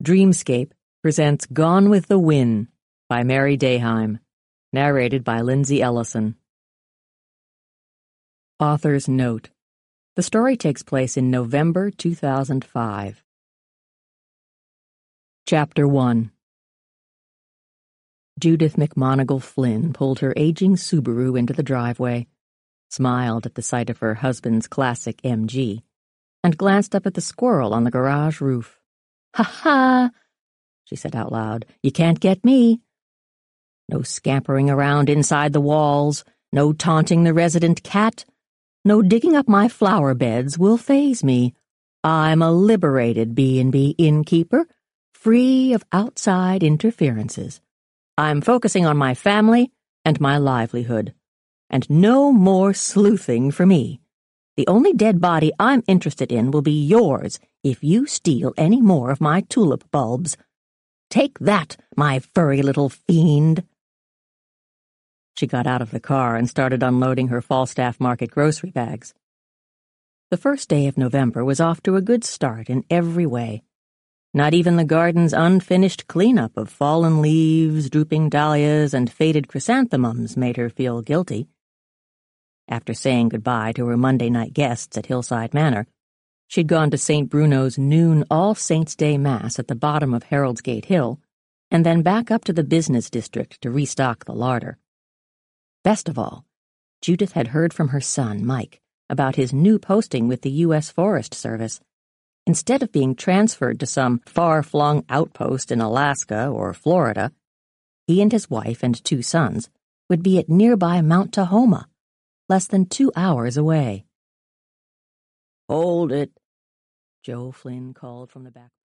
Dreamscape presents Gone with the Wind by Mary Dayheim, narrated by Lindsay Ellison. Author's note: the story takes place in November 2005. Chapter 1. Judith McMonigal Flynn pulled her aging Subaru into the driveway, smiled at the sight of her husband's classic MG, and glanced up at the squirrel on the garage roof. "Ha-ha!" she said out loud. "You can't get me. No scampering around inside the walls, no taunting the resident cat, no digging up my flower beds will faze me. I'm a liberated B&B innkeeper, free of outside interferences. I'm focusing on my family and my livelihood, and no more sleuthing for me. The only dead body I'm interested in will be yours if you steal any more of my tulip bulbs. Take that, my furry little fiend." She got out of the car and started unloading her Falstaff Market grocery bags. The first day of November was off to a good start in every way. Not even the garden's unfinished cleanup of fallen leaves, drooping dahlias, and faded chrysanthemums made her feel guilty. After saying goodbye to her Monday night guests at Hillside Manor, she'd gone to St. Bruno's noon All Saints' Day Mass at the bottom of Harold's Gate Hill, and then back up to the business district to restock the larder. Best of all, Judith had heard from her son, Mike, about his new posting with the U.S. Forest Service. Instead of being transferred to some far-flung outpost in Alaska or Florida, he and his wife and 2 sons would be at nearby Mount Tahoma, less than 2 hours away. "Hold it," Joe Flynn called from the back.